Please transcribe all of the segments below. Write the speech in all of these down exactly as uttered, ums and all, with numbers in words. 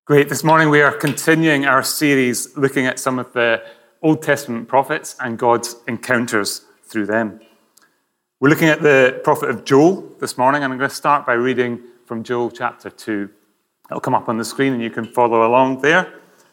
Great. This morning we are continuing our series looking at some of the Old Testament prophets and God's encounters through them. We're looking at the prophet of Joel this morning, and I'm going to start by reading from Joel chapter two. It'll come up on the screen and you can follow along there.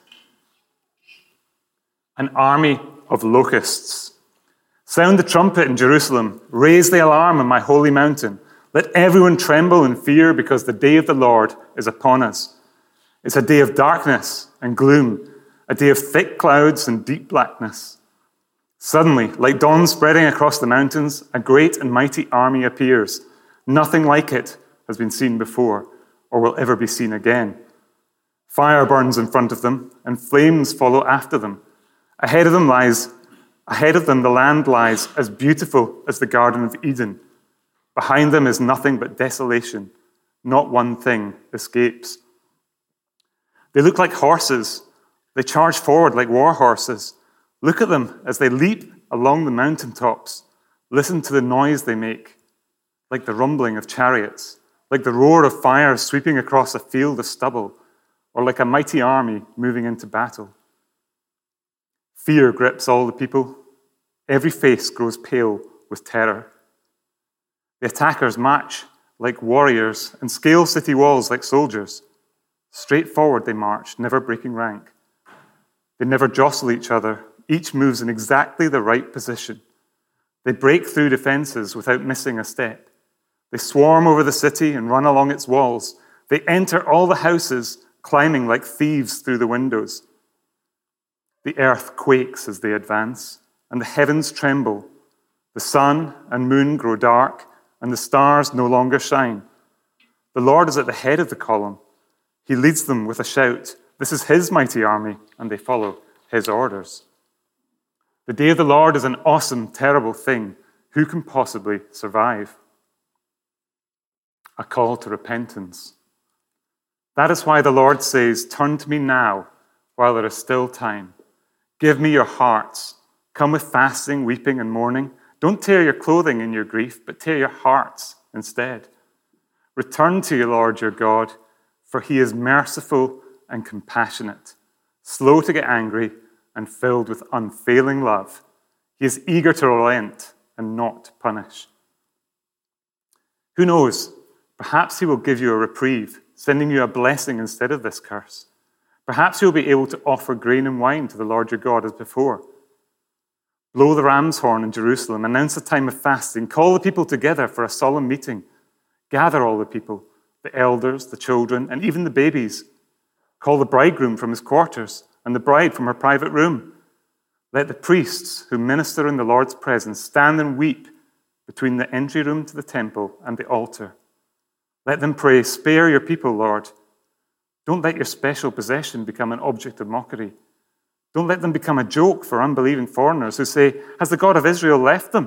An army of locusts. Sound the trumpet in Jerusalem. Raise the alarm on my holy mountain. Let everyone tremble in fear because the day of the Lord is upon us. It's a day of darkness and gloom, a day of thick clouds and deep blackness. Suddenly, like dawn spreading across the mountains, a great and mighty army appears. Nothing like it has been seen before or will ever be seen again. Fire burns in front of them, and flames follow after them. Ahead of them lies, ahead of them the land lies as beautiful as the Garden of Eden. Behind them is nothing but desolation. Not one thing escapes. They look like horses. They charge forward like war horses. Look at them as they leap along the mountaintops. Listen to the noise they make, like the rumbling of chariots, like the roar of fire sweeping across a field of stubble, or like a mighty army moving into battle. Fear grips all the people. Every face grows pale with terror. The attackers march like warriors and scale city walls like soldiers. Straight forward they march, never breaking rank. They never jostle each other. Each moves in exactly the right position. They break through defenses without missing a step. They swarm over the city and run along its walls. They enter all the houses, climbing like thieves through the windows. The earth quakes as they advance, and the heavens tremble. The sun and moon grow dark, and the stars no longer shine. The Lord is at the head of the column. He leads them with a shout. This is his mighty army, and they follow his orders. The day of the Lord is an awesome, terrible thing. Who can possibly survive? A call to repentance. That is why the Lord says, turn to me now, while there is still time. Give me your hearts. Come with fasting, weeping, and mourning. Don't tear your clothing in your grief, but tear your hearts instead. Return to your Lord your God, for he is merciful and compassionate, slow to get angry and filled with unfailing love. He is eager to relent and not punish. Who knows? Perhaps he will give you a reprieve, sending you a blessing instead of this curse. Perhaps you'll be able to offer grain and wine to the Lord your God as before. Blow the ram's horn in Jerusalem, announce a time of fasting, call the people together for a solemn meeting. Gather all the people, the elders, the children, and even the babies. Call the bridegroom from his quarters and the bride from her private room. Let the priests who minister in the Lord's presence stand and weep between the entry room to the temple and the altar. Let them pray, spare your people, Lord. Don't let your special possession become an object of mockery. Don't let them become a joke for unbelieving foreigners who say, has the God of Israel left them?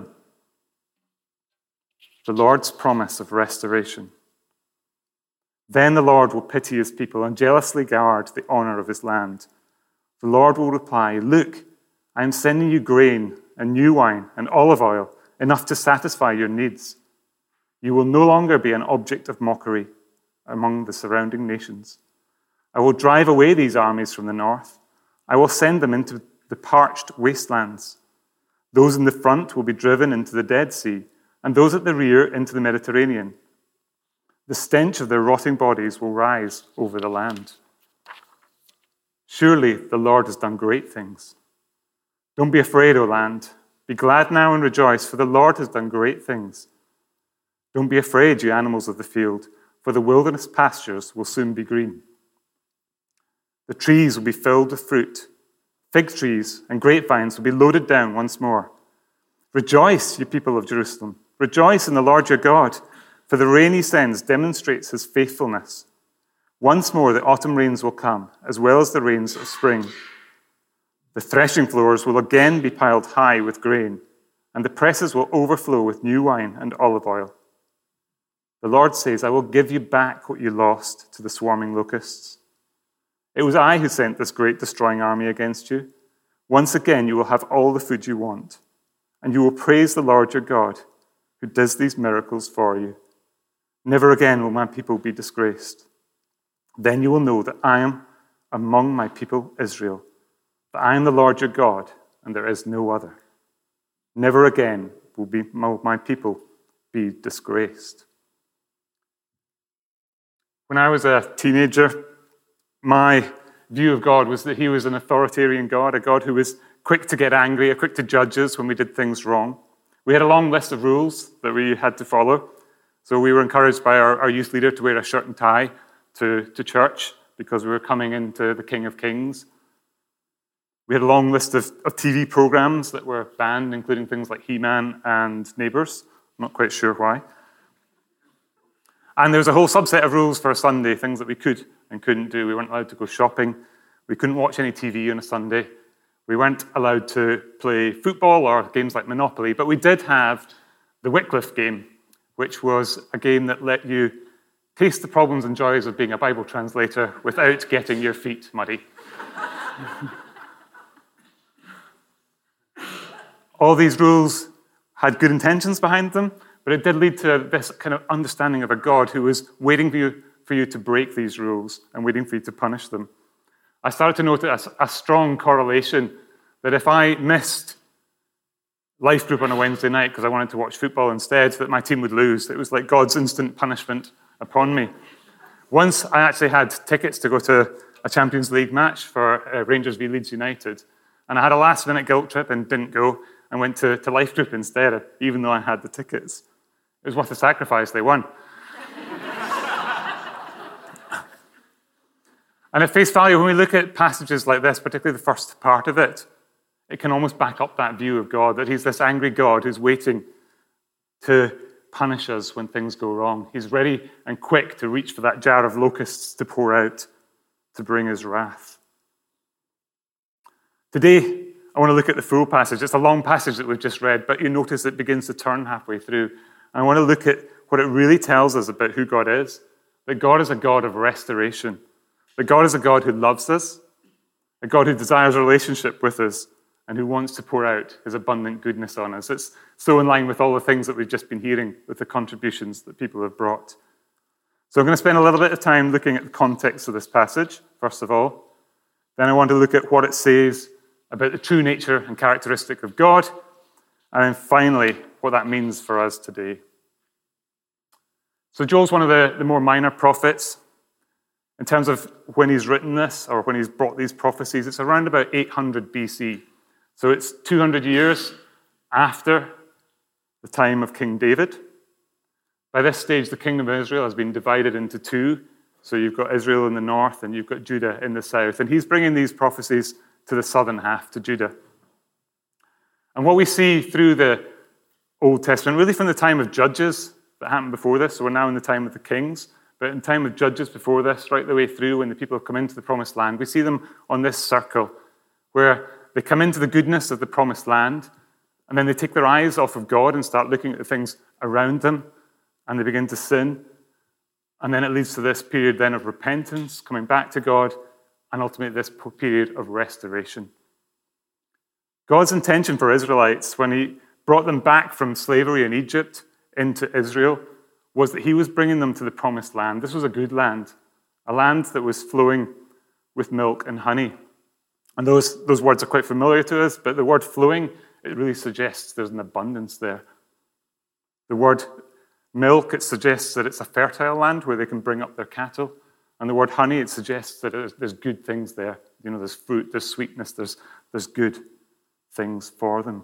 The Lord's promise of restoration. Then the Lord will pity his people and jealously guard the honor of his land. The Lord will reply, look, I am sending you grain and new wine and olive oil, enough to satisfy your needs. You will no longer be an object of mockery among the surrounding nations. I will drive away these armies from the north. I will send them into the parched wastelands. Those in the front will be driven into the Dead Sea, and those at the rear into the Mediterranean. The stench of their rotting bodies will rise over the land. Surely the Lord has done great things. Don't be afraid, O land. Be glad now and rejoice, for the Lord has done great things. Don't be afraid, you animals of the field, for the wilderness pastures will soon be green. The trees will be filled with fruit. Fig trees and grapevines will be loaded down once more. Rejoice, you people of Jerusalem. Rejoice in the Lord your God. For the rain he sends demonstrates his faithfulness. Once more the autumn rains will come, as well as the rains of spring. The threshing floors will again be piled high with grain, and the presses will overflow with new wine and olive oil. The Lord says, I will give you back what you lost to the swarming locusts. It was I who sent this great destroying army against you. Once again you will have all the food you want, and you will praise the Lord your God, who does these miracles for you. Never again will my people be disgraced. Then you will know that I am among my people Israel, that I am the Lord your God, and there is no other. Never again will be my people be disgraced. When I was a teenager, my view of God was that he was an authoritarian God, a God who was quick to get angry, quick to judge us when we did things wrong. We had a long list of rules that we had to follow. So we were encouraged by our, our youth leader to wear a shirt and tie to, to church because we were coming into the King of Kings. We had a long list of, of T V programs that were banned, including things like He-Man and Neighbours. I'm not quite sure why. And there was a whole subset of rules for a Sunday, things that we could and couldn't do. We weren't allowed to go shopping. We couldn't watch any T V on a Sunday. We weren't allowed to play football or games like Monopoly, but we did have the Wycliffe game, which was a game that let you taste the problems and joys of being a Bible translator without getting your feet muddy. All these rules had good intentions behind them, but it did lead to this kind of understanding of a God who was waiting for you, for you to break these rules and waiting for you to punish them. I started to notice a, a strong correlation that if I missed life group on a Wednesday night because I wanted to watch football instead, that my team would lose. It was like God's instant punishment upon me. Once I actually had tickets to go to a Champions League match for uh, Rangers v Leeds United, and I had a last-minute guilt trip and didn't go, and went to, to life group instead, even though I had the tickets. It was worth the sacrifice, they won. And at face value, when we look at passages like this, particularly the first part of it, it can almost back up that view of God, that he's this angry God who's waiting to punish us when things go wrong. He's ready and quick to reach for that jar of locusts to pour out to bring his wrath. Today, I want to look at the full passage. It's a long passage that we've just read, but you notice it begins to turn halfway through. And I want to look at what it really tells us about who God is, that God is a God of restoration, that God is a God who loves us, a God who desires a relationship with us, and who wants to pour out his abundant goodness on us. It's so in line with all the things that we've just been hearing with the contributions that people have brought. So I'm going to spend a little bit of time looking at the context of this passage, first of all. Then I want to look at what it says about the true nature and characteristic of God, and then finally, what that means for us today. So Joel's one of the, the more minor prophets. In terms of when he's written this, or when he's brought these prophecies, it's around about eight hundred B C. So it's two hundred years after the time of King David. By this stage, the kingdom of Israel has been divided into two. So you've got Israel in the north, and you've got Judah in the south. And he's bringing these prophecies to the southern half, to Judah. And what we see through the Old Testament, really from the time of Judges that happened before this, so we're now in the time of the kings, but in the time of Judges before this, right the way through when the people have come into the promised land, we see them on this circle where they come into the goodness of the promised land, and then they take their eyes off of God and start looking at the things around them, and they begin to sin. And then it leads to this period then of repentance, coming back to God, and ultimately this period of restoration. God's intention for Israelites when he brought them back from slavery in Egypt into Israel was that he was bringing them to the promised land. This was a good land, a land that was flowing with milk and honey. And those, those words are quite familiar to us, but the word flowing, it really suggests there's an abundance there. The word milk, it suggests that it's a fertile land where they can bring up their cattle. And the word honey, it suggests that there's good things there. You know, there's fruit, there's sweetness, there's, there's good things for them.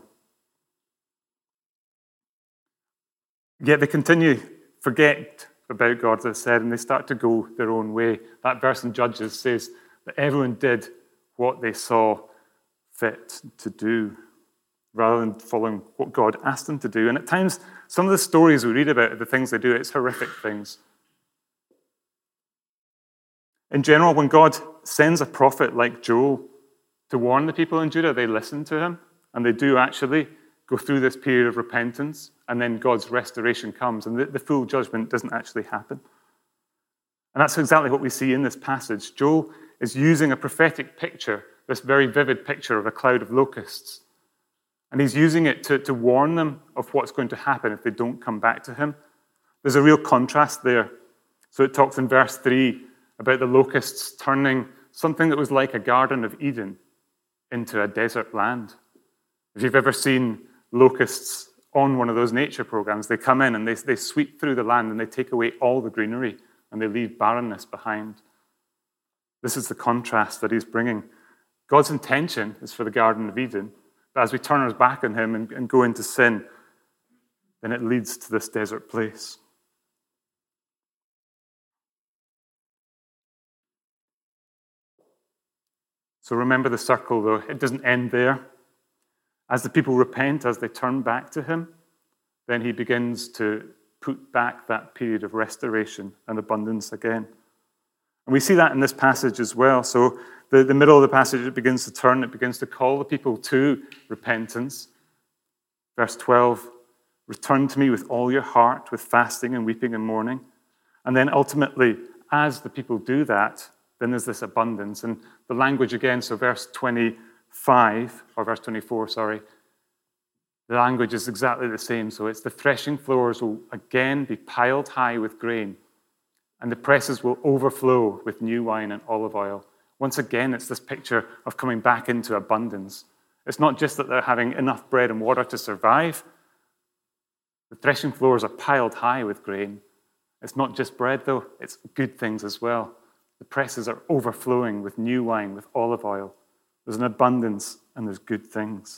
Yet they continue, forget about God, as I said, and they start to go their own way. That verse in Judges says that everyone did what they saw fit to do, rather than following what God asked them to do. And at times, some of the stories we read about, the things they do, it's horrific things. In general, when God sends a prophet like Joel to warn the people in Judah, they listen to him, and they do actually go through this period of repentance, and then God's restoration comes, and the, the full judgment doesn't actually happen. And that's exactly what we see in this passage. Joel is using a prophetic picture, this very vivid picture of a cloud of locusts, and he's using it to, to warn them of what's going to happen if they don't come back to him. There's a real contrast there. So it talks in verse three about the locusts turning something that was like a Garden of Eden into a desert land. If you've ever seen locusts on one of those nature programs, they come in and they, they sweep through the land and they take away all the greenery and they leave barrenness behind. This is the contrast that he's bringing. God's intention is for the Garden of Eden, but as we turn our back on him and, and go into sin, then it leads to this desert place. So remember the circle, though. It doesn't end there. As the people repent, as they turn back to him, then he begins to put back that period of restoration and abundance again. And we see that in this passage as well. So the, the middle of the passage, it begins to turn. It begins to call the people to repentance. Verse twelve, return to me with all your heart, with fasting and weeping and mourning. And then ultimately, as the people do that, then there's this abundance. And the language again, so verse twenty-five, or verse twenty-four, sorry, the language is exactly the same. So it's the threshing floors will again be piled high with grain, and the presses will overflow with new wine and olive oil. Once again, it's this picture of coming back into abundance. It's not just that they're having enough bread and water to survive. The threshing floors are piled high with grain. It's not just bread, though. It's good things as well. The presses are overflowing with new wine, with olive oil. There's an abundance and there's good things.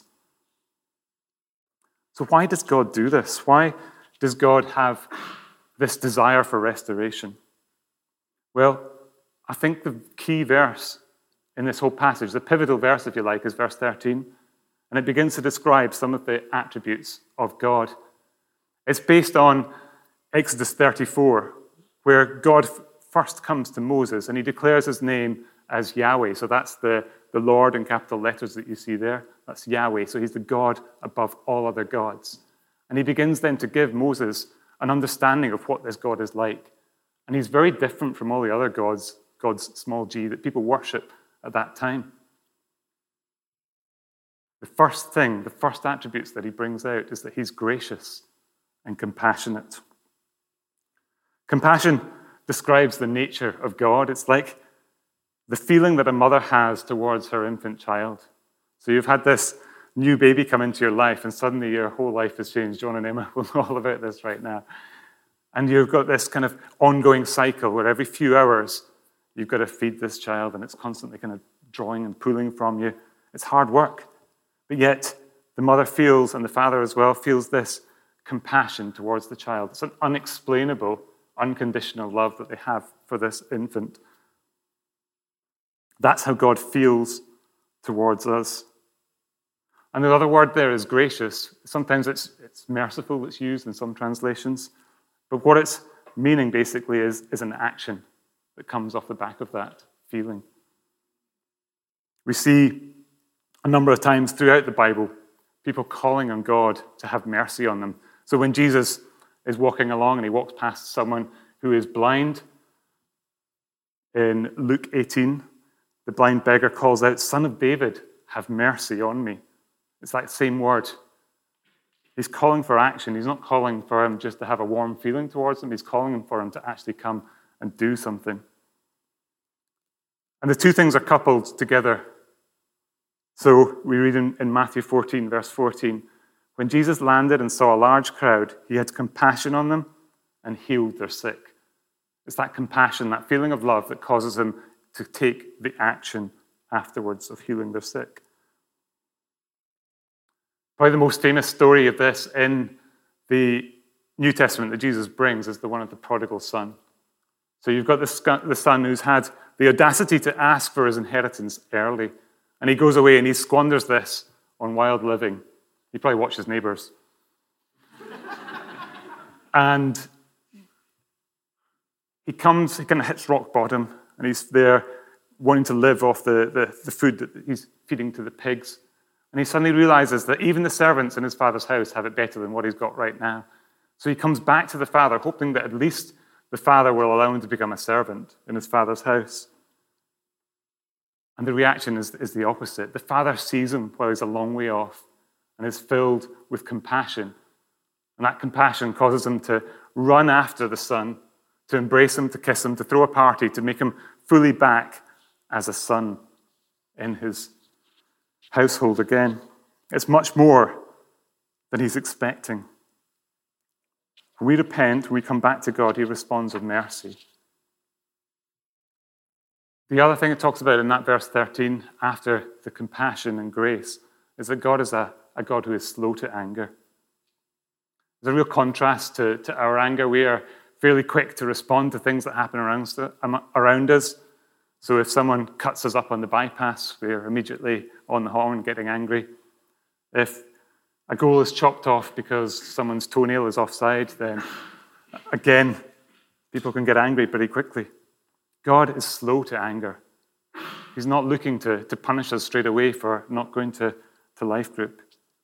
So why does God do this? Why does God have this desire for restoration? Well, I think the key verse in this whole passage, the pivotal verse, if you like, is verse thirteen. And it begins to describe some of the attributes of God. It's based on Exodus thirty-four, where God first comes to Moses and he declares his name as Yahweh. So that's the, the Lord in capital letters that you see there. That's Yahweh. So he's the God above all other gods. And he begins then to give Moses an understanding of what this God is like. And he's very different from all the other gods, God's small g, that people worship at that time. The first thing, the first attributes that he brings out is that he's gracious and compassionate. Compassion describes the nature of God. It's like the feeling that a mother has towards her infant child. So you've had this new baby come into your life, and suddenly your whole life has changed. John and Emma will know all about this right now. And you've got this kind of ongoing cycle where every few hours you've got to feed this child, and it's constantly kind of drawing and pulling from you. It's hard work. But yet the mother feels, and the father as well, feels this compassion towards the child. It's an unexplainable, unconditional love that they have for this infant. That's how God feels towards us. And the other word there is gracious. Sometimes it's, it's merciful, it's used in some translations. But what it's meaning basically is, is an action that comes off the back of that feeling. We see a number of times throughout the Bible people calling on God to have mercy on them. So when Jesus is walking along and he walks past someone who is blind, in Luke eighteen, the blind beggar calls out, "Son of David, have mercy on me." It's that same word. He's calling for action. He's not calling for him just to have a warm feeling towards him. He's calling for him to actually come and do something. And the two things are coupled together. So we read in, in Matthew fourteen, verse fourteen, when Jesus landed and saw a large crowd, he had compassion on them and healed their sick. It's that compassion, that feeling of love that causes him to take the action afterwards of healing their sick. Probably the most famous story of this in the New Testament that Jesus brings is the one of the prodigal son. So you've got the, the son who's had the audacity to ask for his inheritance early, and he goes away and he squanders this on wild living. He probably watches Neighbours. And he comes, he kind of hits rock bottom, and he's there wanting to live off the, the, the food that he's feeding to the pigs. And he suddenly realizes that even the servants in his father's house have it better than what he's got right now. So he comes back to the father, hoping that at least the father will allow him to become a servant in his father's house. And the reaction is, is the opposite. The father sees him while he's a long way off and is filled with compassion. And that compassion causes him to run after the son, to embrace him, to kiss him, to throw a party, to make him fully back as a son in his household again. It's much more than he's expecting. When we repent, when we come back to God, he responds with mercy. The other thing it talks about in that verse thirteen, after the compassion and grace, is that God is a, a God who is slow to anger. There's a real contrast to, to our anger. We are fairly quick to respond to things that happen around, around us. So if someone cuts us up on the bypass, we're immediately on the horn getting angry. If a goal is chopped off because someone's toenail is offside, then again, people can get angry pretty quickly. God is slow to anger. He's not looking to, to punish us straight away for not going to, to life group.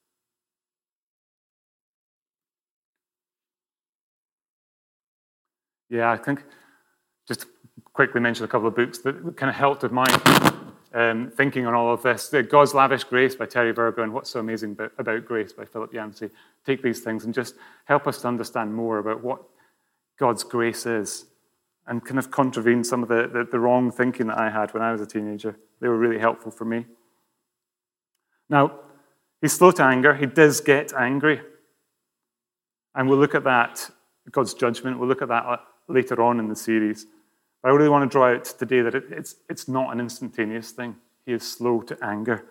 Yeah, I think just to quickly mention a couple of books that kind of helped with my um, thinking on all of this. The God's Lavish Grace by Terry Virgo and What's So Amazing About, About Grace by Philip Yancey. Take these things and just help us to understand more about what God's grace is and kind of contravene some of the, the, the wrong thinking that I had when I was a teenager. They were really helpful for me. Now, he's slow to anger. He does get angry. And we'll look at that, God's judgment. We'll look at that later on in the series. But I really want to draw out today that it, it's, it's not an instantaneous thing. He is slow to anger.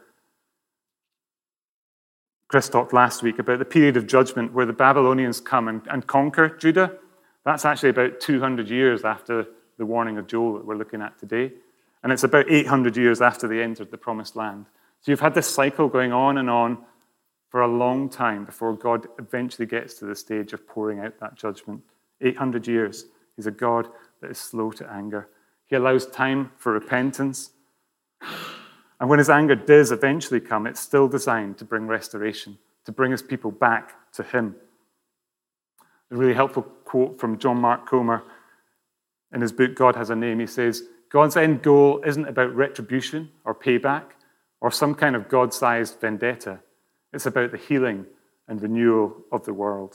Chris talked last week about the period of judgment where the Babylonians come and, and conquer Judah. That's actually about two hundred years after the warning of Joel that we're looking at today. And it's about eight hundred years after they entered the Promised Land. So you've had this cycle going on and on for a long time before God eventually gets to the stage of pouring out that judgment. eight hundred years. He's a God that is slow to anger. He allows time for repentance. And when his anger does eventually come, it's still designed to bring restoration, to bring his people back to him. A really helpful quote from John Mark Comer in his book, God Has a Name. He says, God's end goal isn't about retribution or payback or some kind of God-sized vendetta. It's about the healing and renewal of the world.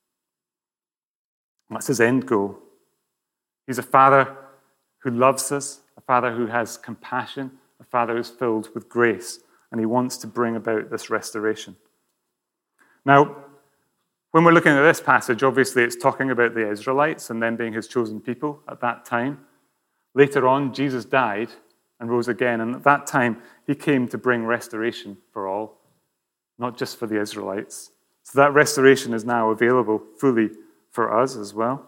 That's his end goal. He's a father who loves us, a father who has compassion, a father who's filled with grace, and he wants to bring about this restoration. Now, when we're looking at this passage, obviously it's talking about the Israelites and them being his chosen people at that time. Later on, Jesus died and rose again, and at that time, he came to bring restoration for all, not just for the Israelites. So that restoration is now available fully for us as well.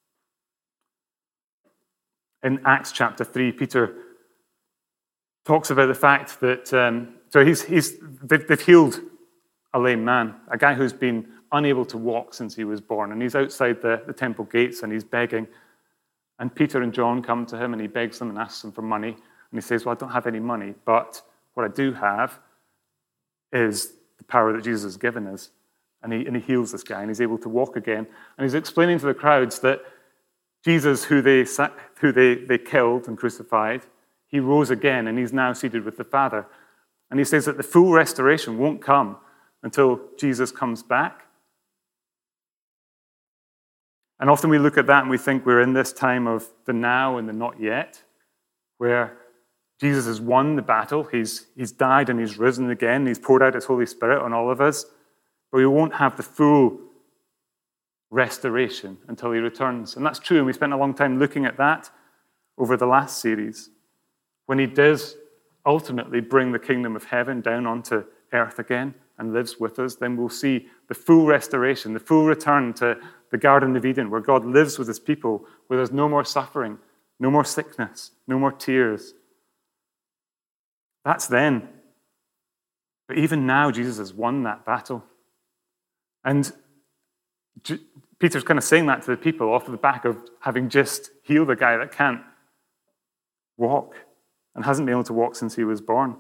In Acts chapter three, Peter talks about the fact that, um, so he's, he's, they've, they've healed a lame man, a guy who's been unable to walk since he was born, and he's outside the, the temple gates and he's begging. And Peter and John come to him and he begs them and asks them for money. And he says, well, I don't have any money, but what I do have is the power that Jesus has given us. And he, and he heals this guy and he's able to walk again. And he's explaining to the crowds that Jesus, who they who they, they killed and crucified, he rose again and he's now seated with the Father. And he says that the full restoration won't come until Jesus comes back. And often we look at that and we think we're in this time of the now and the not yet, where Jesus has won the battle. He's, he's died and he's risen again. He's poured out his Holy Spirit on all of us. But we won't have the full restoration until he returns. And that's true, and we spent a long time looking at that over the last series. When he does ultimately bring the kingdom of heaven down onto earth again and lives with us, then we'll see the full restoration, the full return to the Garden of Eden, where God lives with his people, where there's no more suffering, no more sickness, no more tears. That's then. But even now, Jesus has won that battle. And Peter's kind of saying that to the people off the back of having just healed a guy that can't walk and hasn't been able to walk since he was born.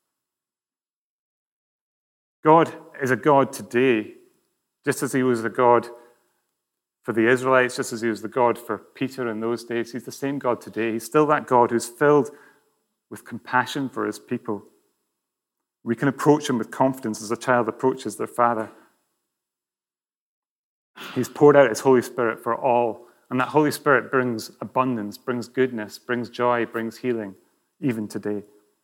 God is a God today, just as he was the God for the Israelites, just as he was the God for Peter in those days. He's the same God today. He's still that God who's filled with compassion for his people. We can approach him with confidence as a child approaches their father. He's poured out his Holy Spirit for all, and that Holy Spirit brings abundance, brings goodness, brings joy, brings healing. even today.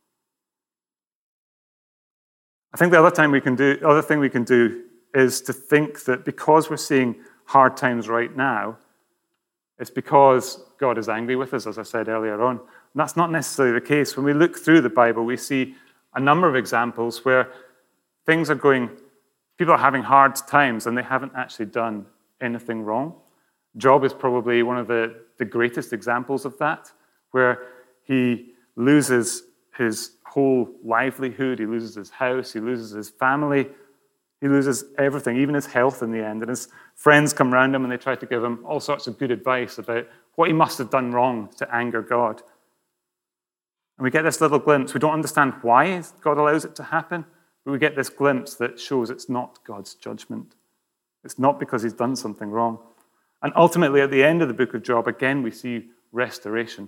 I think the other time we can do, other thing we can do is to think that because we're seeing hard times right now, it's because God is angry with us, as I said earlier on. And that's not necessarily the case. When we look through the Bible, we see a number of examples where things are going, people are having hard times and they haven't actually done anything wrong. Job is probably one of the, the greatest examples of that, where he loses his whole livelihood, he loses his house, he loses his family, he loses everything, even his health in the end. And his friends come around him and they try to give him all sorts of good advice about what he must have done wrong to anger God. And we get this little glimpse. We don't understand why God allows it to happen, but we get this glimpse that shows it's not God's judgment. It's not because he's done something wrong. And ultimately, at the end of the book of Job, again, we see restoration.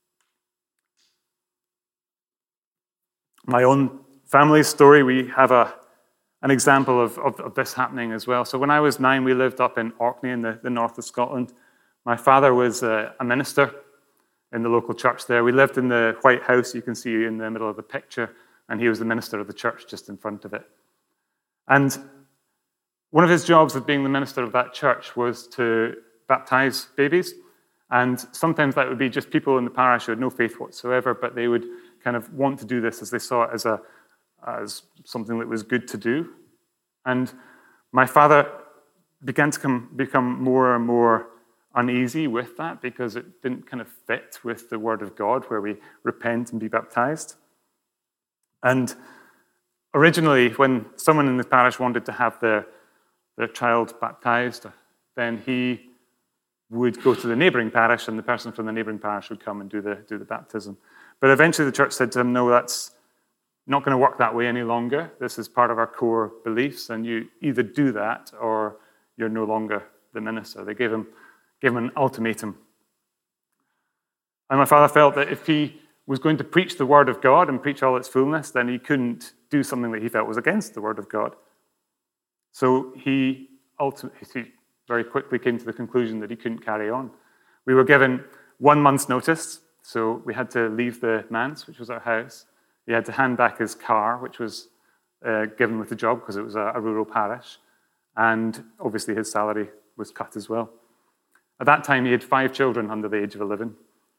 My own family story, we have a, an example of, of, of this happening as well. So when I was nine, we lived up in Orkney in the, the north of Scotland. My father was a, a minister in the local church there. We lived in the White House, you can see in the middle of the picture, and he was the minister of the church just in front of it. And one of his jobs of being the minister of that church was to baptize babies. And sometimes that would be just people in the parish who had no faith whatsoever, but they would kind of want to do this as they saw it as a as something that was good to do. And my father began to come, become more and more uneasy with that because it didn't kind of fit with the word of God where we repent and be baptized. And originally, when someone in the parish wanted to have their, their child baptized, then he would go to the neighboring parish and the person from the neighboring parish would come and do the, do the baptism. But eventually the church said to him, no, that's not going to work that way any longer. This is part of our core beliefs, and you either do that or you're no longer the minister. They gave him, gave him an ultimatum. And my father felt that if he was going to preach the word of God and preach all its fullness, then he couldn't do something that he felt was against the word of God. So he ultimately, very quickly came to the conclusion that he couldn't carry on. We were given one month's notice, so we had to leave the manse, which was our house. He had to hand back his car, which was uh, given with the job because it was a, a rural parish. And obviously his salary was cut as well. At that time, he had five children under the age of eleven.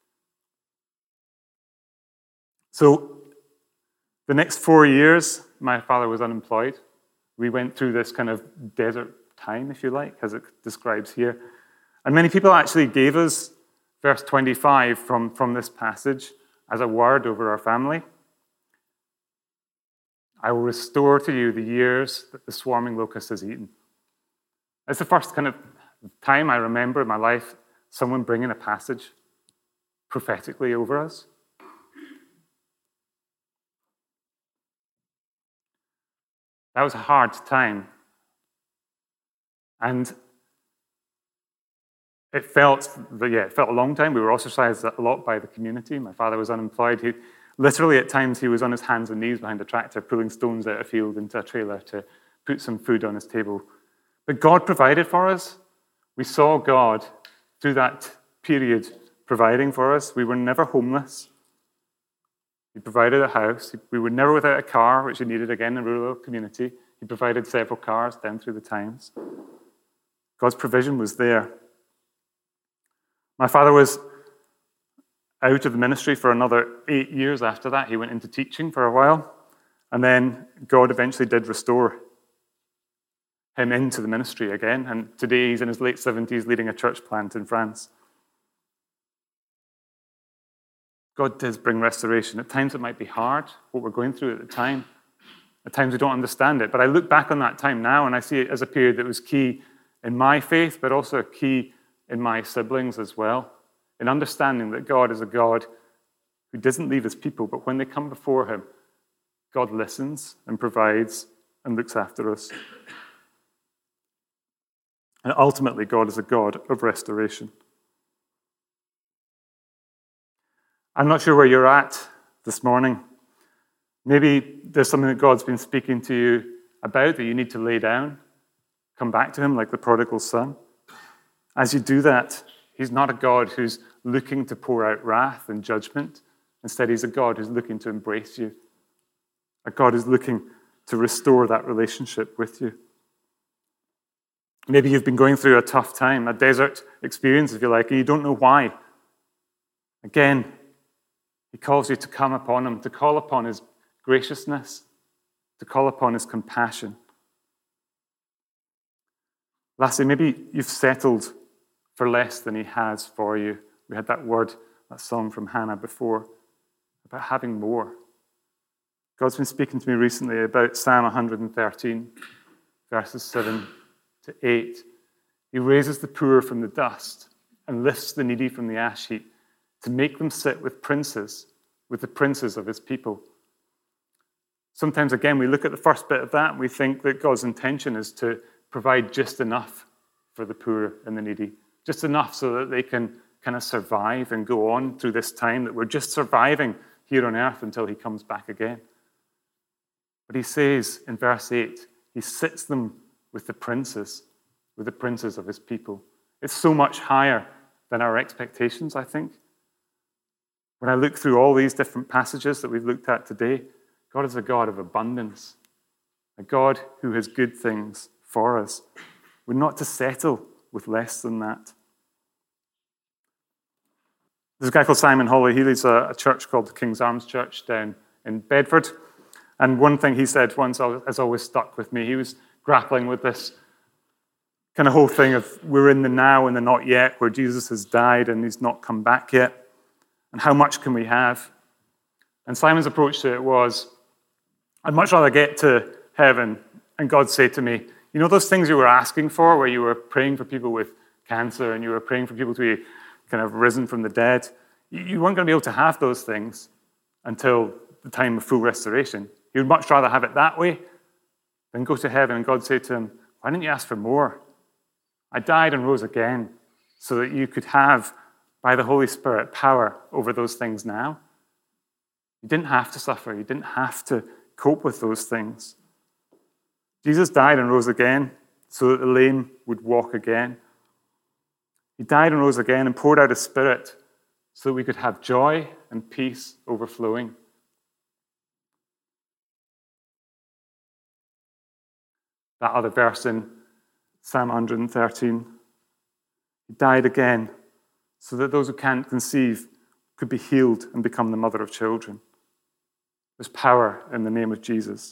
So the next four years, my father was unemployed. We went through this kind of desert time, if you like, as it describes here. And many people actually gave us verse twenty-five from, from this passage as a word over our family. I will restore to you the years that the swarming locust has eaten. It's the first kind of time I remember in my life someone bringing a passage prophetically over us. That was a hard time. And it felt, yeah, it felt a long time. We were ostracized a lot by the community. My father was unemployed. He, literally, at times, he was on his hands and knees behind a tractor, pulling stones out of a field into a trailer to put some food on his table. But God provided for us. We saw God through that period providing for us. We were never homeless. He provided a house. We were never without a car, which we needed again in a rural community. He provided several cars down through the times. God's provision was there. My father was out of the ministry for another eight years after that. He went into teaching for a while. And then God eventually did restore him into the ministry again. And today he's in his late seventies leading a church plant in France. God does bring restoration. At times it might be hard, what we're going through at the time. At times we don't understand it. But I look back on that time now and I see it as a period that was key in my faith, but also key in my siblings as well. In understanding that God is a God who doesn't leave his people, but when they come before him, God listens and provides and looks after us. And ultimately, God is a God of restoration. I'm not sure where you're at this morning. Maybe there's something that God's been speaking to you about that you need to lay down. Come back to him like the prodigal son. As you do that, he's not a God who's looking to pour out wrath and judgment Instead, he's a God who's looking to embrace you, a God who's looking to restore that relationship with you. Maybe you've been going through a tough time, a desert experience, if you like, and you don't know why. Again, he calls you to come upon him, to call upon his graciousness, to call upon his compassion. Lastly, maybe you've settled for less than he has for you. We had that word, that song from Hannah before, about having more. God's been speaking to me recently about Psalm one hundred thirteen, verses seven to eight. He raises the poor from the dust and lifts the needy from the ash heap to make them sit with princes, with the princes of his people. Sometimes, again, we look at the first bit of that and we think that God's intention is to provide just enough for the poor and the needy, just enough so that they can kind of survive and go on through this time that we're just surviving here on earth until he comes back again. But he says in verse eight, he sits them with the princes, with the princes of his people. It's so much higher than our expectations, I think. When I look through all these different passages that we've looked at today, God is a God of abundance, a God who has good things for us. We're not to settle with less than that. There's a guy called Simon Holley. He leads a, a church called the King's Arms Church down in Bedford. And one thing he said once has always stuck with me. He was grappling with this kind of whole thing of we're in the now and the not yet, where Jesus has died and he's not come back yet. And how much can we have? And Simon's approach to it was, I'd much rather get to heaven and God say to me, you know those things you were asking for, where you were praying for people with cancer and you were praying for people to be kind of risen from the dead? You weren't going to be able to have those things until the time of full restoration. He would much rather have it that way than go to heaven and God say to him, why didn't you ask for more? I died and rose again so that you could have, by the Holy Spirit, power over those things now. You didn't have to suffer. You didn't have to cope with those things. Jesus died and rose again so that the lame would walk again. He died and rose again and poured out his Spirit so that we could have joy and peace overflowing. That other verse in Psalm one hundred thirteen. He died again so that those who can't conceive could be healed and become the mother of children. There's power in the name of Jesus.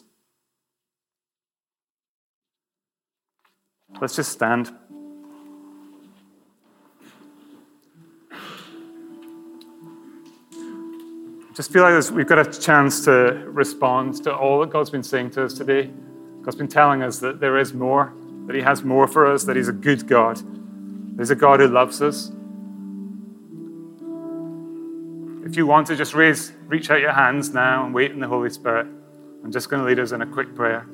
Let's just stand. Just feel like we've got a chance to respond to all that God's been saying to us today. God's been telling us that there is more, that he has more for us, that he's a good God. He's a God who loves us. If you want to, just raise, reach out your hands now and wait in the Holy Spirit. I'm just going to lead us in a quick prayer.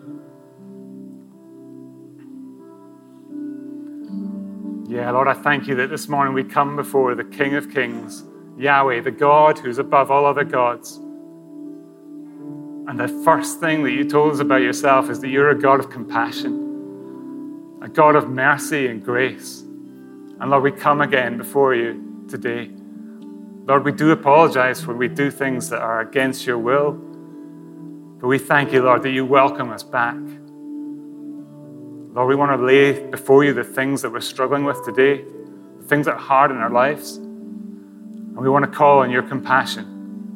Yeah, Lord, I thank you that this morning we come before the King of Kings, Yahweh, the God who's above all other gods. And the first thing that you told us about yourself is that you're a God of compassion, a God of mercy and grace. And Lord, we come again before you today. Lord, we do apologize when we do things that are against your will. But we thank you, Lord, that you welcome us back. Lord, we want to lay before you the things that we're struggling with today, the things that are hard in our lives. And we want to call on your compassion.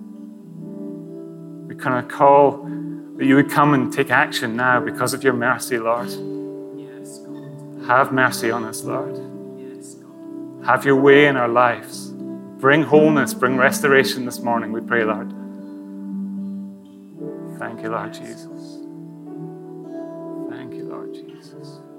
We kind of call that you would come and take action now because of your mercy, Lord. Yes, God. Have mercy on us, Lord. Yes, God. Have your way in our lives. Bring wholeness, bring restoration this morning, we pray, Lord. Thank you, Lord Jesus. Thank you, Lord Jesus.